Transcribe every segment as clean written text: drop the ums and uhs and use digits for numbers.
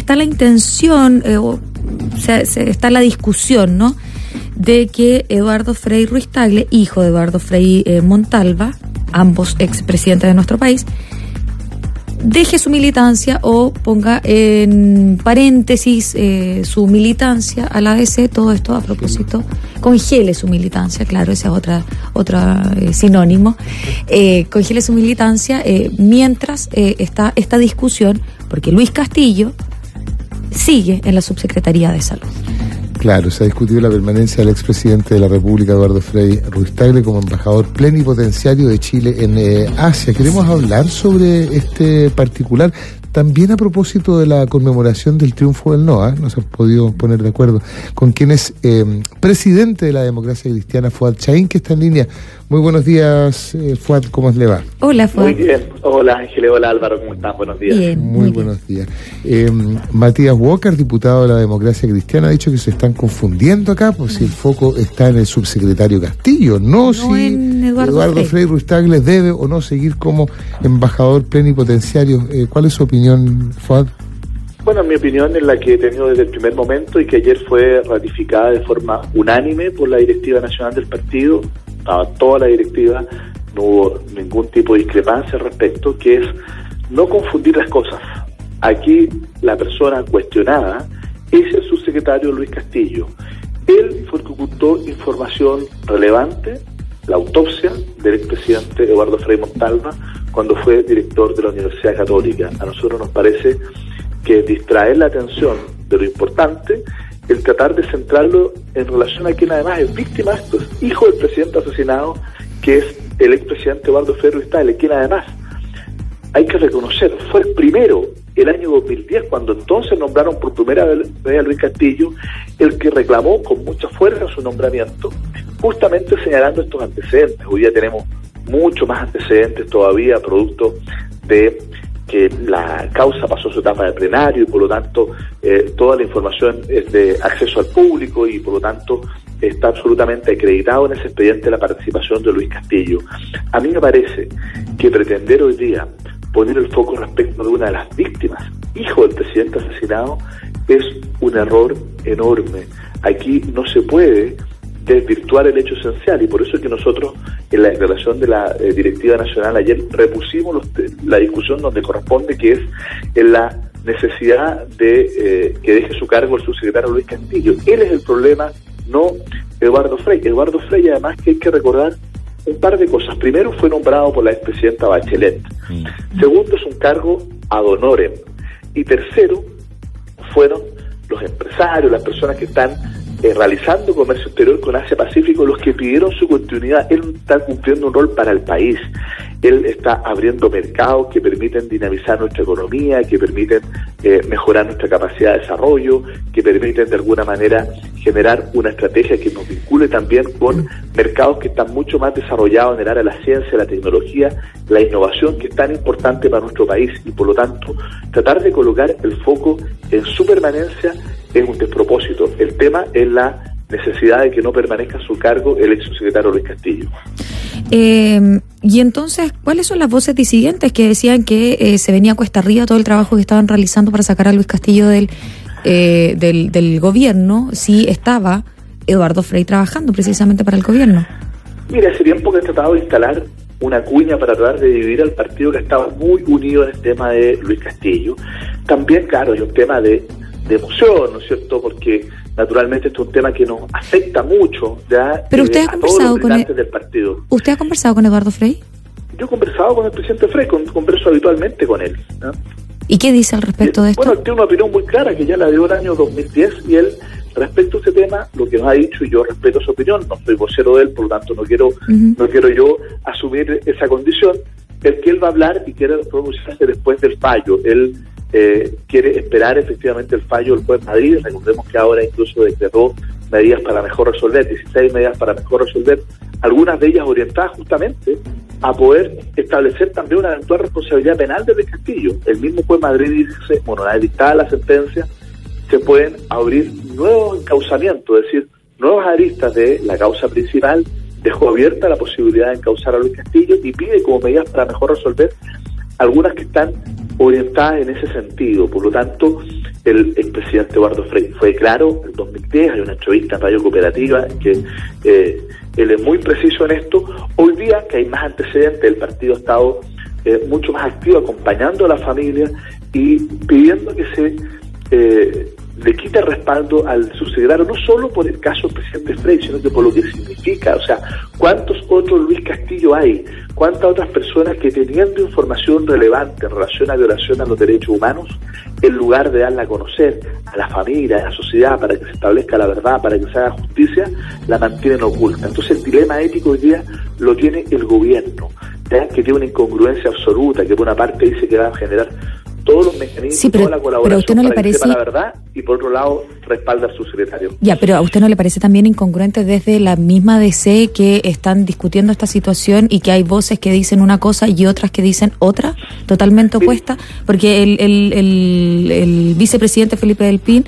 está la intención, está la discusión, ¿no?, de que Eduardo Frei Ruiz-Tagle, hijo de Eduardo Frei Montalva, ambos expresidentes de nuestro país, deje su militancia o ponga en paréntesis su militancia a la ADC. Todo esto a propósito, congele su militancia, claro, ese es otra sinónimo, congele su militancia mientras está esta discusión, porque Luis Castillo sigue en la Subsecretaría de Salud. Claro, se ha discutido la permanencia del expresidente de la República, Eduardo Frei Ruiz-Tagle, como embajador plenipotenciario de Chile en Asia. Queremos hablar sobre este particular, también a propósito de la conmemoración del triunfo del no, no se ha podido poner de acuerdo con quien es presidente de la democracia cristiana, Fuad Chahín, que está en línea. Muy buenos días, Fuad, ¿cómo le va? Hola, Fuad. Muy bien, hola Ángeles, hola Álvaro, ¿cómo están? Buenos días. Bien, muy buenos días. Matías Walker, diputado de la democracia cristiana, ha dicho que se están confundiendo acá, pues si el foco está en el subsecretario Castillo, no si en Eduardo Frei Ruiz-Tagle debe o no seguir como embajador plenipotenciario. ¿Cuál es su opinión, Fuad? Bueno, mi opinión es la que he tenido desde el primer momento y que ayer fue ratificada de forma unánime por la directiva nacional del partido. Estaba toda la directiva, no hubo ningún tipo de discrepancia al respecto, que es no confundir las cosas. Aquí la persona cuestionada es el subsecretario Luis Castillo. Él fue el que ocultó información relevante, la autopsia del expresidente Eduardo Frei Montalva, cuando fue director de la Universidad Católica. A nosotros nos parece que distraer la atención de lo importante, el tratar de centrarlo en relación a quien además es víctima de esto, es hijo del presidente asesinado, que es el expresidente Eduardo Frei Ruiz-Tagle, quien además, hay que reconocer, fue el primero, el año 2010, cuando entonces nombraron por primera vez a Luis Castillo, el que reclamó con mucha fuerza su nombramiento, justamente señalando estos antecedentes. Hoy día tenemos mucho más antecedentes todavía, producto de que la causa pasó su etapa de plenario y por lo tanto toda la información es de acceso al público y por lo tanto está absolutamente acreditado en ese expediente la participación de Luis Castillo. A mí me parece que pretender hoy día poner el foco respecto de una de las víctimas, hijo del presidente asesinado, es un error enorme. Aquí no se puede desvirtuar el hecho esencial y por eso es que nosotros en la relación de la directiva nacional ayer repusimos la discusión donde corresponde, que es en la necesidad de que deje su cargo el subsecretario Luis Castillo. Él es el problema, no Eduardo Frei. Eduardo Frei, además, que hay que recordar un par de cosas. Primero, fue nombrado por la expresidenta Bachelet. Segundo, es un cargo ad honorem. Y tercero, fueron los empresarios, las personas que están realizando comercio exterior con Asia-Pacífico, los que pidieron su continuidad. Él está cumpliendo un rol para el país. Él está abriendo mercados que permiten dinamizar nuestra economía, que permiten mejorar nuestra capacidad de desarrollo, que permiten de alguna manera generar una estrategia que nos vincule también con mercados que están mucho más desarrollados en el área de la ciencia, la tecnología, la innovación, que es tan importante para nuestro país. Y por lo tanto, tratar de colocar el foco en su permanencia es un despropósito. El tema es la necesidad de que no permanezca en su cargo el ex subsecretario Luis Castillo. Y entonces, ¿cuáles son las voces disidentes que decían que se venía cuesta arriba todo el trabajo que estaban realizando para sacar a Luis Castillo del gobierno, si estaba Eduardo Frei trabajando precisamente para el gobierno? Mira, hace tiempo que he tratado de instalar una cuña para tratar de dividir al partido que estaba muy unido en el tema de Luis Castillo. También, claro, hay un tema de emoción, ¿no es cierto? Porque naturalmente esto es un tema que nos afecta mucho ya. Pero usted ha a conversado todos los con militantes del partido. ¿Usted ha conversado con Eduardo Frei? Yo he conversado con el presidente Frei, converso habitualmente con él, ¿no? ¿Y qué dice al respecto de esto? Bueno, él tiene una opinión muy clara que ya la dio el año 2010 y él, respecto a este tema, lo que nos ha dicho, y yo respeto su opinión, no soy vocero de él, por lo tanto no quiero yo asumir esa condición, es que él va a hablar y quiere pronunciarse después del fallo. Él quiere esperar efectivamente el fallo del juez Madrid. Recordemos que ahora incluso decretó medidas para mejor resolver, 16 medidas para mejor resolver, algunas de ellas orientadas justamente a poder establecer también una eventual responsabilidad penal de Luis Castillo. El mismo juez Madrid dice, bueno, una vez dictada la sentencia, se pueden abrir nuevos encauzamientos, es decir, nuevas aristas de la causa principal. Dejó abierta la posibilidad de encauzar a Luis Castillo y pide como medidas para mejor resolver algunas que están orientadas en ese sentido. Por lo tanto, el expresidente Eduardo Frei. Fue claro en 2010, hay una entrevista en Radio Cooperativa que él es muy preciso en esto. Hoy día, que hay más antecedentes, el partido ha estado mucho más activo acompañando a la familia y pidiendo que se le quite el respaldo al subsecretario, no solo por el caso del presidente Frei, sino que por lo que significa. O sea, ¿cuántos otros Luis Castillo hay? ¿Cuántas otras personas que teniendo información relevante en relación a violación a los derechos humanos, en lugar de darla a conocer a la familia, a la sociedad, para que se establezca la verdad, para que se haga justicia, la mantienen oculta? Entonces el dilema ético hoy día lo tiene el gobierno, ¿ya? Que tiene una incongruencia absoluta, que por una parte dice que va a generar todos los mecanismos, toda la colaboración para que sepa la verdad, y por otro lado respalda a su secretario. Ya, pero ¿a usted no le parece también incongruente desde la misma DC que están discutiendo esta situación y que hay voces que dicen una cosa y otras que dicen otra, totalmente opuesta? Porque el vicepresidente Felipe del Pin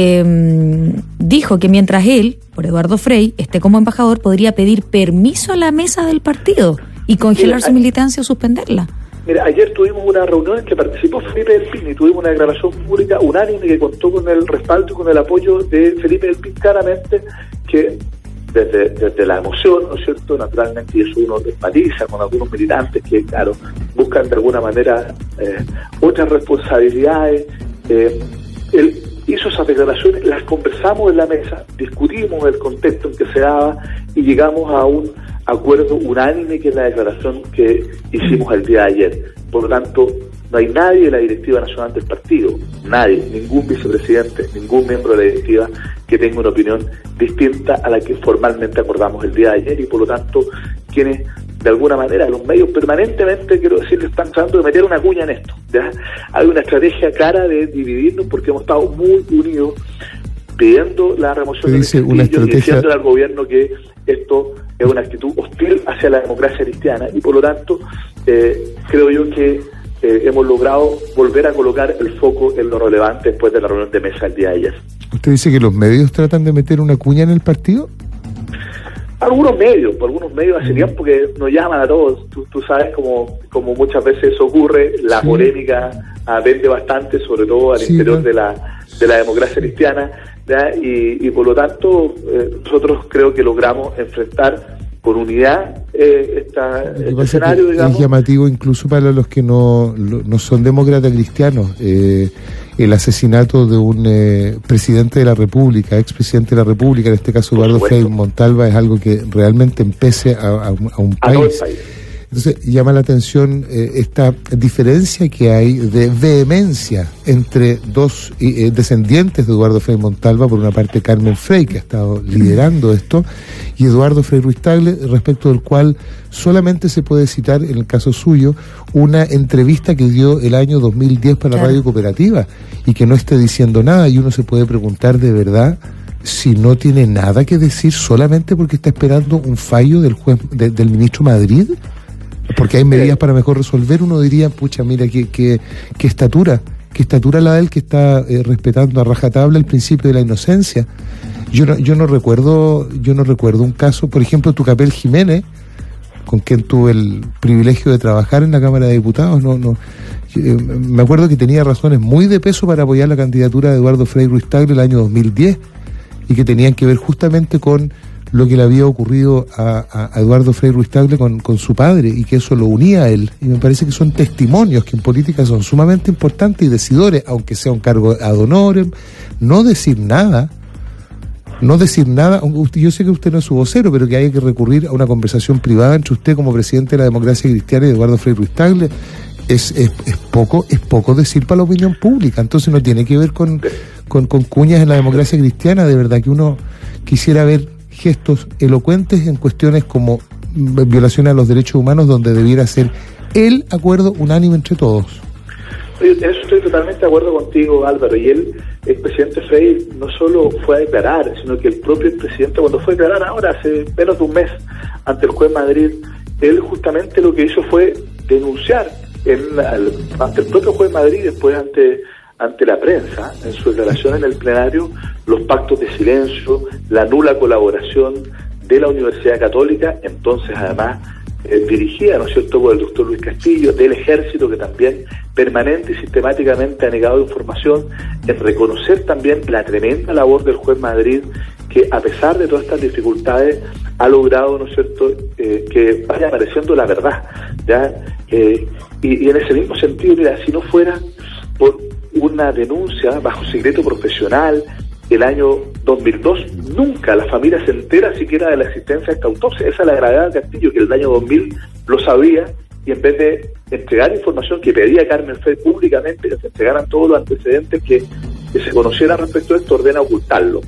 dijo que mientras él, por Eduardo Frei, esté como embajador, podría pedir permiso a la mesa del partido y congelar su militancia o suspenderla. Mira, ayer tuvimos una reunión en que participó Felipe del Pin y tuvimos una declaración pública unánime que contó con el respaldo y con el apoyo de Felipe del Pin, claramente que desde la emoción, ¿no es cierto?, naturalmente, y eso uno empatiza con algunos militantes que, claro, buscan de alguna manera otras responsabilidades. Él hizo esas declaraciones, las conversamos en la mesa, discutimos el contexto en que se daba y llegamos a un acuerdo unánime, que es la declaración que hicimos el día de ayer. Por lo tanto, no hay nadie de la directiva nacional del partido, nadie, ningún vicepresidente, ningún miembro de la directiva que tenga una opinión distinta a la que formalmente acordamos el día de ayer, y por lo tanto, quienes de alguna manera los medios permanentemente, quiero decir, están tratando de meter una cuña en esto, ¿ya? Hay una estrategia clara de dividirnos porque hemos estado muy unidos pidiendo la remoción del Castillo y diciendo al gobierno que esto es una actitud hostil hacia la democracia cristiana, y por lo tanto creo yo que hemos logrado volver a colocar el foco en lo relevante después de la reunión de mesa el día de ayer. ¿Usted dice que los medios tratan de meter una cuña en el partido? Algunos medios hace tiempo que nos llaman a todos. Tú sabes como muchas veces eso ocurre, la polémica vende bastante, sobre todo al interior de la democracia cristiana, ¿ya? Y por lo tanto nosotros creo que logramos enfrentar con unidad este escenario, digamos. Es llamativo incluso para los que no son demócratas cristianos. El asesinato de un presidente de la República, expresidente de la República, en este caso Eduardo Frei Montalva, es algo que realmente empece a un país. Entonces llama la atención esta diferencia que hay de vehemencia entre dos descendientes de Eduardo Frei Montalva, por una parte Carmen Frei, que ha estado liderando esto, y Eduardo Frei Ruiz-Tagle, respecto del cual solamente se puede citar, en el caso suyo, una entrevista que dio el año 2010 para la Radio Cooperativa, y que no esté diciendo nada, y uno se puede preguntar de verdad si no tiene nada que decir solamente porque está esperando un fallo del juez del ministro Madrid. Porque hay medidas para mejor resolver. Uno diría, pucha, mira, qué estatura la de él, que está respetando a rajatabla el principio de la inocencia. Yo no recuerdo un caso, por ejemplo, Tucapel Jiménez, con quien tuve el privilegio de trabajar en la Cámara de Diputados, me acuerdo que tenía razones muy de peso para apoyar la candidatura de Eduardo Frei Ruiz-Tagle el año 2010, y que tenían que ver justamente con lo que le había ocurrido a Eduardo Frei Ruiz-Tagle con su padre, y que eso lo unía a él. Y me parece que son testimonios que en política son sumamente importantes y decidores, aunque sea un cargo ad honorem. No decir nada, yo sé que usted no es su vocero, pero que haya que recurrir a una conversación privada entre usted como presidente de la democracia cristiana y Eduardo Frei Ruiz-Tagle, es poco decir para la opinión pública. Entonces no tiene que ver con cuñas en la democracia cristiana. De verdad que uno quisiera ver gestos elocuentes en cuestiones como violaciones a los derechos humanos, donde debiera ser el acuerdo unánime entre todos. Oye, en eso estoy totalmente de acuerdo contigo, Álvaro. Y el presidente Frei no solo fue a declarar, sino que el propio presidente, cuando fue a declarar ahora, hace menos de un mes, ante el juez Madrid, él justamente lo que hizo fue denunciar ante el propio juez Madrid, después ante la prensa, en su declaración en el plenario, los pactos de silencio, la nula colaboración de la Universidad Católica, entonces además dirigida, ¿no es cierto?, por el doctor Luis Castillo, del Ejército, que también permanente y sistemáticamente ha negado información, en reconocer también la tremenda labor del juez Madrid, que a pesar de todas estas dificultades ha logrado, ¿no es cierto?, que vaya apareciendo la verdad, ¿ya? Y en ese mismo sentido, mira, si no fuera por una denuncia bajo secreto profesional el año 2002, nunca la familia se entera siquiera de la existencia de esta autopsia. Esa es la gravedad de Castillo, que el año 2000 lo sabía, y en vez de entregar información que pedía Carmen Frey públicamente, que se entregaran todos los antecedentes que se conocieran respecto a esto, ordena ocultarlo.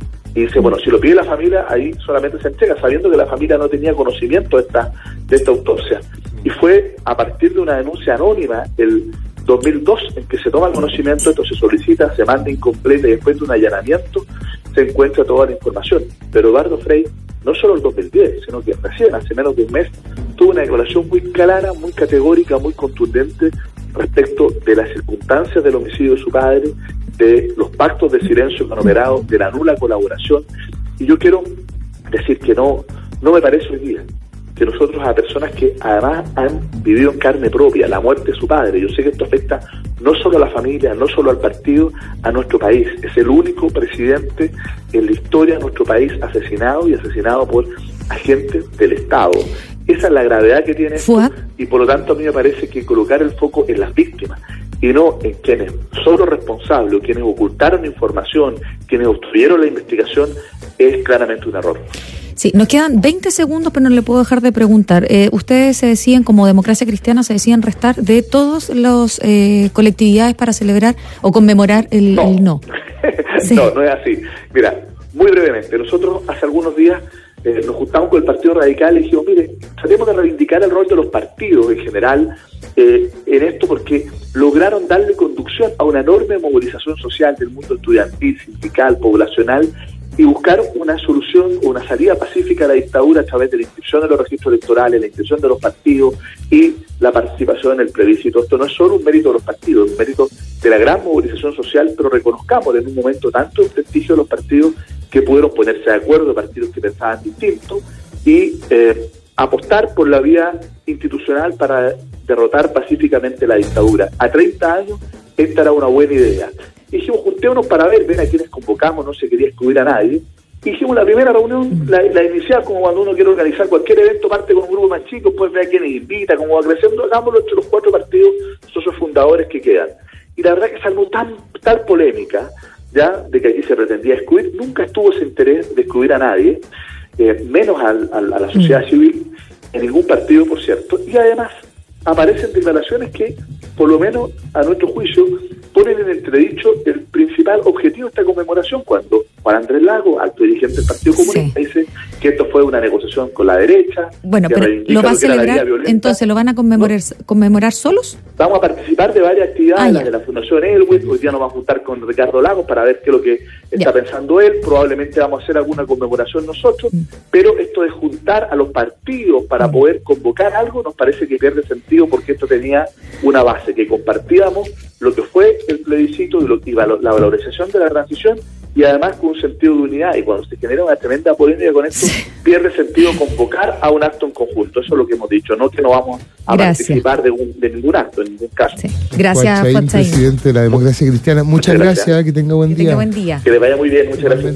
Y dice, bueno, si lo pide la familia, ahí solamente se entrega, sabiendo que la familia no tenía conocimiento de esta autopsia. Y fue a partir de una denuncia anónima, el 2002, en que se toma conocimiento, esto se solicita, se manda incompleta, y después de un allanamiento se encuentra toda la información. Pero Eduardo Frey, no solo el 2010, sino que recién, hace menos de un mes, tuvo una declaración muy clara, muy categórica, muy contundente respecto de las circunstancias del homicidio de su padre, de los pactos de silencio conglomerados, de la nula colaboración. Y yo quiero decir que no me parece hoy día que nosotros, a personas que además han vivido en carne propia la muerte de su padre, yo sé que esto afecta no solo a la familia, no solo al partido, a nuestro país. Es el único presidente en la historia de nuestro país asesinado por agentes del Estado. Esa es la gravedad que tiene esto, y por lo tanto a mí me parece que colocar el foco en las víctimas y no en quienes son los responsables o quienes ocultaron información, quienes obstruyeron la investigación, es claramente un error. Sí, nos quedan 20 segundos, pero no le puedo dejar de preguntar. Ustedes se deciden, como Democracia Cristiana, se deciden restar de todas las colectividades para celebrar o conmemorar el no. Sí. No es así. Mira, muy brevemente, nosotros hace algunos días nos juntamos con el Partido Radical y dijimos, mire, tratemos de reivindicar el rol de los partidos en general en esto, porque lograron darle conducción a una enorme movilización social del mundo estudiantil, sindical, poblacional, y buscar una solución o una salida pacífica a la dictadura a través de la inscripción de los registros electorales, la inscripción de los partidos y la participación en el plebiscito. Esto no es solo un mérito de los partidos, es un mérito de la gran movilización social, pero reconozcamos en un momento tanto el prestigio de los partidos que pudieron ponerse de acuerdo, partidos que pensaban distinto, y apostar por la vía institucional para derrotar pacíficamente la dictadura. A 30 años, esta era una buena idea. Y dijimos, juntémonos para ver a quiénes convocamos, no se quería excluir a nadie. Y hicimos la primera reunión, la inicial, como cuando uno quiere organizar cualquier evento, parte con un grupo más chico, pues ve a quiénes invita, cómo va creciendo, hagámoslo entre los 4 partidos socios fundadores que quedan. Y la verdad que salvo tal polémica, ya, de que aquí se pretendía excluir, nunca estuvo ese interés de excluir a nadie, menos a la sociedad civil, en ningún partido, por cierto, y además aparecen declaraciones que, por lo menos a nuestro juicio, ponen en entredicho el principal objetivo de esta conmemoración, cuando Juan Andrés Lagos, alto dirigente del Partido Comunista, dice que esto fue una negociación con la derecha. Bueno, pero ¿lo va a celebrar? Entonces, ¿lo van a conmemorar solos? Vamos a participar de varias actividades, las de la Fundación Elwin. Hoy día nos vamos a juntar con Ricardo Lagos para ver qué es lo que está pensando él. Probablemente vamos a hacer alguna conmemoración nosotros, pero esto de juntar a los partidos para poder convocar algo nos parece que pierde sentido, porque esto tenía una base, que compartíamos lo que fue el plebiscito y la valorización de la transición, y además con un sentido de unidad. Y cuando se genera una tremenda polémica con esto, pierde sentido convocar a un acto en conjunto. Eso es lo que hemos dicho, no que no vamos a participar de ningún acto, en ningún caso. Sí. Gracias, Juan Chaín, presidente de la Democracia Cristiana. Muchas gracias, que tenga buen día. Que le vaya muy bien, muchas gracias.